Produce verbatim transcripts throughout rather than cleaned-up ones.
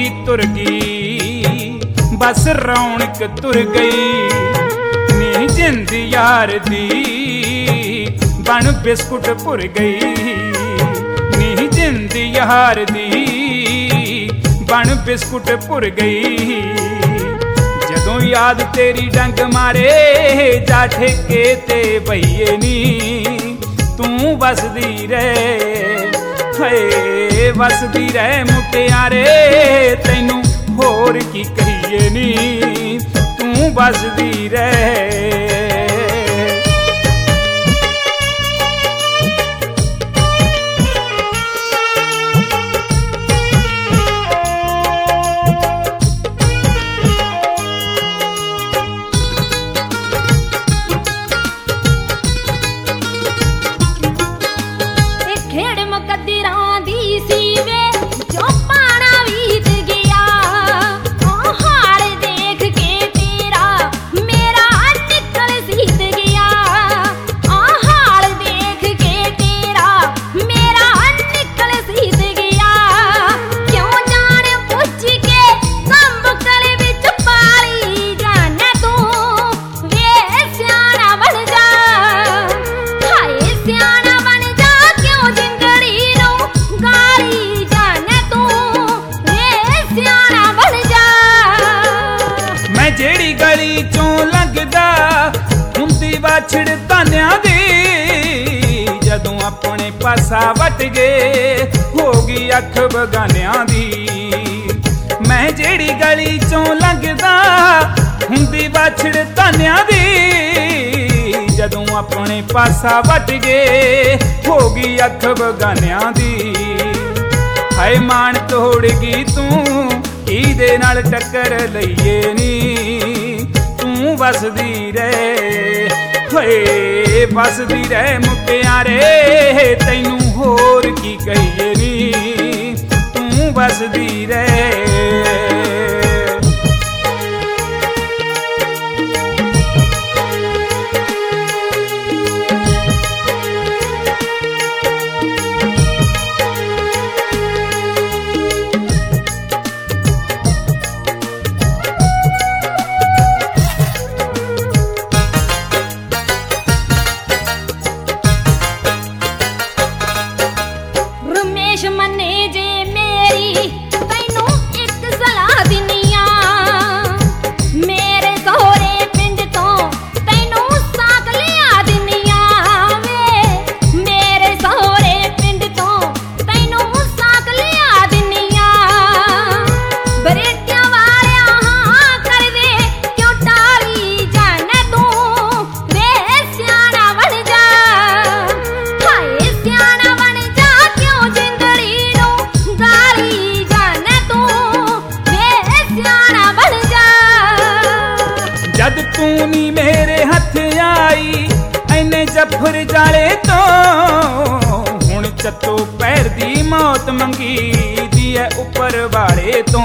तुर गई, बस रौनक तुर गई नी जिंद यार दी, बन बिस्कुट भुर गई नी जिंद यार दी, बन बिस्कुट भुर गई। जदों याद तेरी डंग मारे जा ठेके ते बईए नी, तू वसदी रहे हाय वसदी रहे मुटियारे, तैनू होर की कहिए नी, तू वसदी रहे। गली चों लंघदा हुंदी वाछड़ तानियां दी, जदों अपने पासा वट गए हो गई अख बगानियां दी। मैं जेड़ी गली चों लंघदा हुंदी वाछड़ तानियां दी, जदों अपने पासा वट गए हो गई अख बगानियां दी। हाय मान तोड़ गई तू किहदे नाल टक्कर लईए नी, तू वसदी रहे होए वसदी रहे मुटियारे, तैनू होर की कहिए नी, तू वसदी रहे। जद तू नी मेरे हथ आई ऐने जफर जाले तो, हुण चत्तो पैर दी मौत मंगी दी है उपर वाले तो।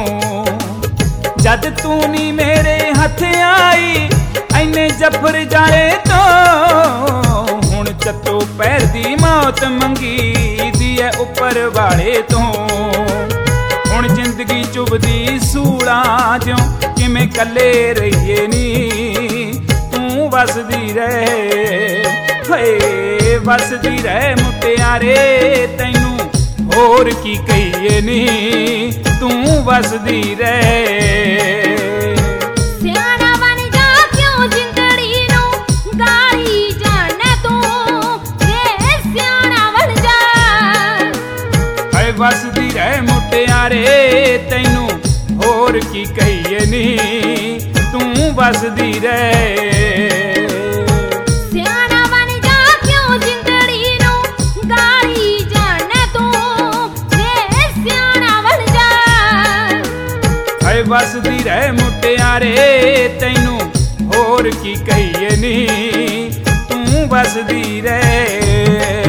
जद तू नी मेरे हथ आई ऐने जफर जाले तो, हुण चत्तो पैर दी मौत मंगी दी है उपर वाले तो। हुण जिंदगी चुभदी सूला ज्यों किमें कले रहिए नी, तू वसदी रहे होए वसदी रहे मुटियारे, तैनू होर की कहिए नी, तू वसदी रहे। सियाना बन जा क्यों जिंदड़ी नू गाली जाने तू, वे सियाना बन जा हाय वसदी रहे मुटियारे, तैनू होर की कहिए नी, तू वसदी रहे। सियाना बन जा क्यों जिंदड़ी नू गाली जाने तू, वे सियाना बन जा हाय वसदी रहे मुटियारे, तैनू होर की कहिए नी, तू वसदी रहे।